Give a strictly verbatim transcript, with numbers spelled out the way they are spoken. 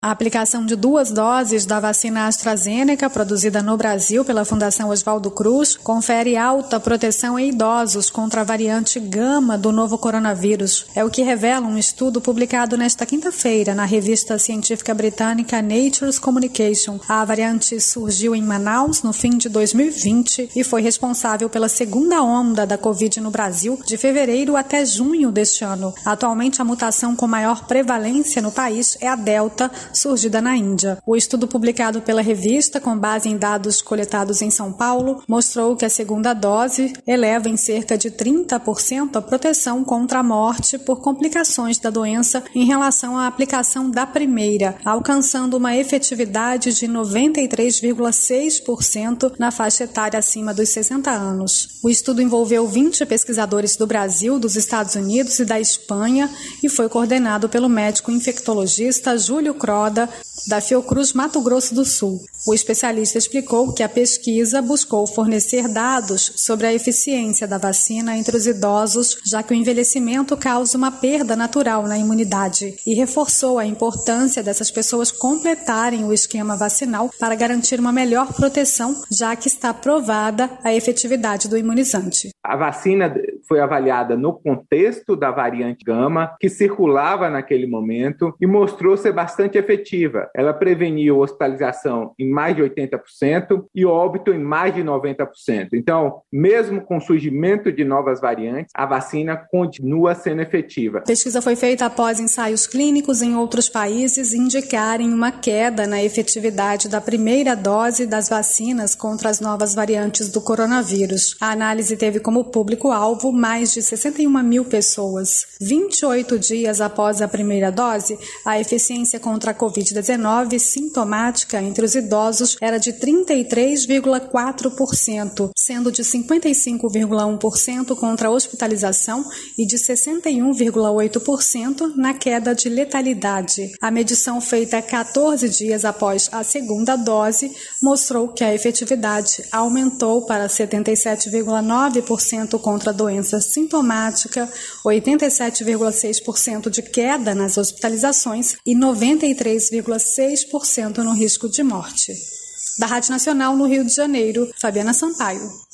A aplicação de duas doses da vacina AstraZeneca, produzida no Brasil pela Fundação Oswaldo Cruz, confere alta proteção em idosos contra a variante Gama do novo coronavírus. É o que revela um estudo publicado nesta quinta-feira na revista científica britânica Nature's Communication. A variante surgiu em Manaus no fim de dois mil e vinte e foi responsável pela segunda onda da Covid no Brasil, de fevereiro até junho deste ano. Atualmente, a mutação com maior prevalência no país é a Delta, surgida na Índia. O estudo publicado pela revista, com base em dados coletados em São Paulo, mostrou que a segunda dose eleva em cerca de trinta por cento a proteção contra a morte por complicações da doença em relação à aplicação da primeira, alcançando uma efetividade de noventa e três vírgula seis por cento na faixa etária acima dos sessenta anos. O estudo envolveu vinte pesquisadores do Brasil, dos Estados Unidos e da Espanha e foi coordenado pelo médico infectologista Júlio Croda, da Fiocruz Mato Grosso do Sul. O especialista explicou que a pesquisa buscou fornecer dados sobre a eficiência da vacina entre os idosos, já que o envelhecimento causa uma perda natural na imunidade, e reforçou a importância dessas pessoas completarem o esquema vacinal para garantir uma melhor proteção, já que está provada a efetividade do imunizante. A vacina foi avaliada no contexto da variante Gama, que circulava naquele momento e mostrou ser bastante efetiva. Ela preveniu hospitalização em mais de oitenta por cento e óbito em mais de noventa por cento. Então, mesmo com o surgimento de novas variantes, a vacina continua sendo efetiva. A pesquisa foi feita após ensaios clínicos em outros países indicarem uma queda na efetividade da primeira dose das vacinas contra as novas variantes do coronavírus. A análise teve como público-alvo mais de sessenta e uma mil pessoas. vinte e oito dias após a primeira dose, a eficiência contra a covid dezenove sintomática entre os idosos era de trinta e três vírgula quatro por cento, sendo de cinquenta e cinco vírgula um por cento contra a hospitalização e de sessenta e um vírgula oito por cento na queda de letalidade. A medição feita quatorze dias após a segunda dose mostrou que a efetividade aumentou para setenta e sete vírgula nove por cento contra a doença sintomática, oitenta e sete vírgula seis por cento de queda nas hospitalizações e noventa e três vírgula seis por cento no risco de morte. Da Rádio Nacional no Rio de Janeiro, Fabiana Sampaio.